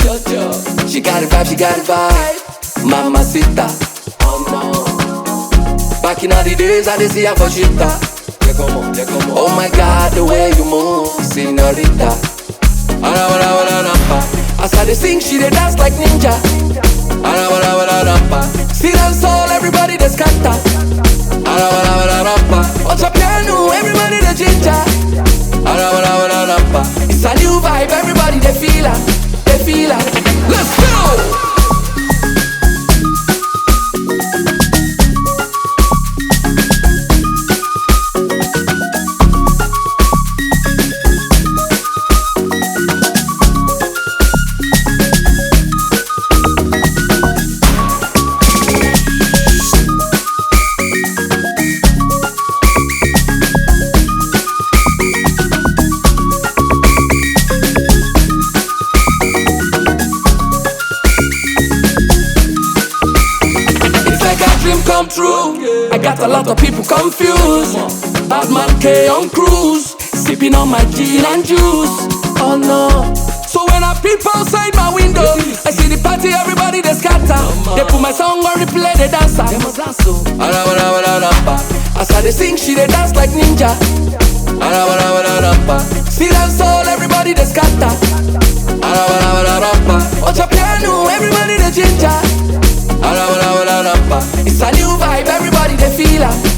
She got it vibe, she got it vibe. Mamacita. Oh no. Back in all the days, I did see her for shita. Oh my God, the way you move, señorita. As I dey sing, she dey dance like ninja. See dance all, everybody dey scatter. Watch a piano, everybody dey ginger. It's a new vibe, everybody dey feel her, they feel her. Let's go! Come true. I got a lot of people confused. Bad man K on cruise, sipping on my gin and juice. Oh no. So when I peep outside my window, I see the party, everybody they scatter. They put my song on replay, they dance. As I they sing, she they dance like ninja. See dance all, everybody they scatter. Watch a piano, everybody they ginger. It's a new vibe, everybody they feel her.